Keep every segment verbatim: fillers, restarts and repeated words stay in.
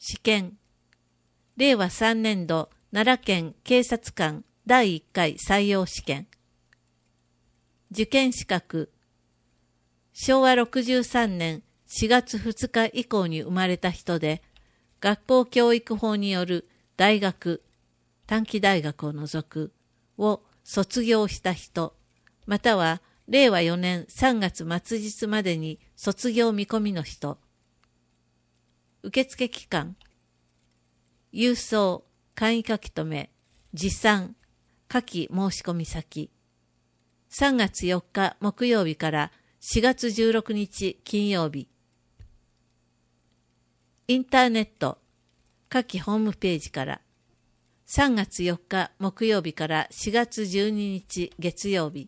試験。れいわさんねんど奈良県警察官だいいっかい採用試験。受験資格。しょうわろくじゅうさんねんしがつふつか以降に生まれた人で、学校教育法による大学、短期大学を除くを卒業した人、またはれいわよねんさんがつ末日までに卒業見込みの人。受付期間。郵送、簡易書留、持参、下記申込先。さんがつよっか木曜日からしがつじゅうろくにち金曜日。インターネット、下記ホームページから。さんがつよっか木曜日からしがつじゅうににち月曜日。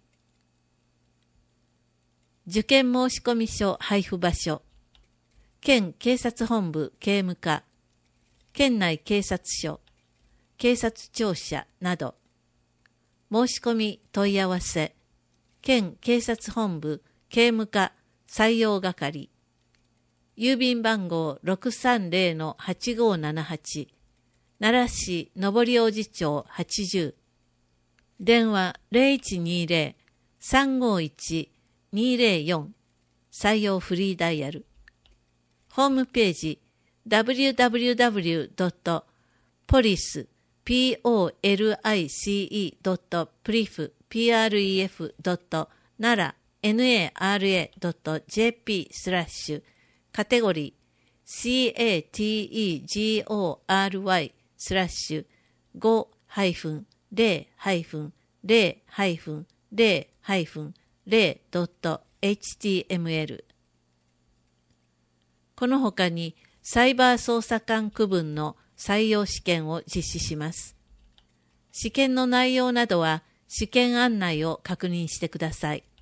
受験申込書配布場所。県警察本部警務課、県内警察署、警察庁舎など。申し込み問い合わせ。県警察本部警務課採用係。郵便番号 ろくさんぜろのはちごーななはち、奈良市上大路町はちじゅう。電話 ゼロいちにゼロ さんごいち にゼロよん。採用フリーダイヤル。ホームページ ダブリューダブリューダブリュードットポリス ピーオーエルアイシーイードットプリフ ピーアールイーエフドットナラ ナラ ドットジェーピー スラッシュカテゴリー シーエーティーイージーオーアールワイ スラッシュ ご ゼロ ゼロ ゼロ ゼロ ゼロ ドット エイチティーエムエル。この他にサイバー捜査官区分の採用試験を実施します。試験の内容などは試験案内を確認してください。